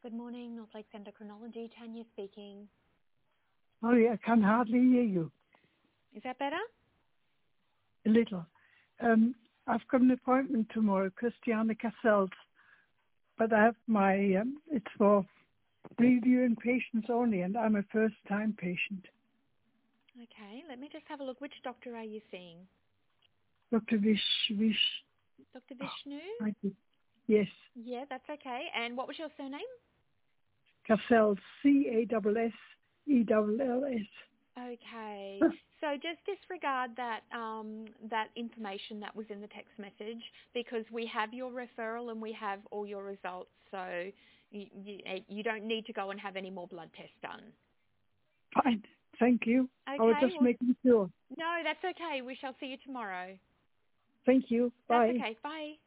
Good morning, North Lakes Endocrinology. Tanya speaking. Sorry, I can hardly hear you. Is that better? A little. I've got an appointment tomorrow, Christiana Cassels, but I have it's for reviewing patients only, and I'm a first-time patient. Okay, let me just have a look. Which doctor are you seeing? Dr. Vish. Dr. Vishnu? Yes. Yeah, that's okay. And what was your surname? Cassels, Cassells. Okay. So just disregard that that information that was in the text message, because we have your referral and we have all your results. So you don't need to go and have any more blood tests done. Fine. Thank you. Okay. I was just making sure. No, that's okay. We shall see you tomorrow. Thank you. Bye. That's okay. Bye.